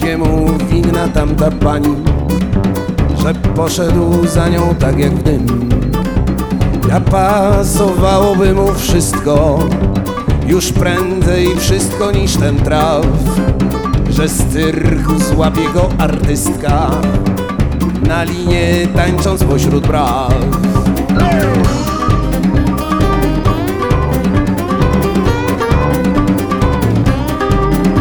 mu winna tamta pani, że poszedł za nią tak jak w dym. Ja pasowałoby mu wszystko, już prędzej wszystko niż ten traf, że z cyrku złapie go artystka, na linie tańcząc pośród braw.